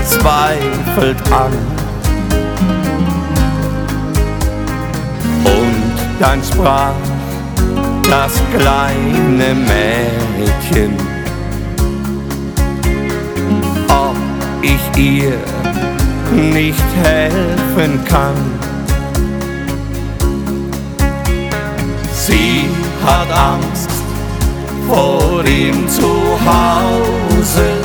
zweifelt an. Und dann sprach das kleine Mädchen, ob ich ihr nicht helfen kann. Sie hat Angst vor ihm zu Hause,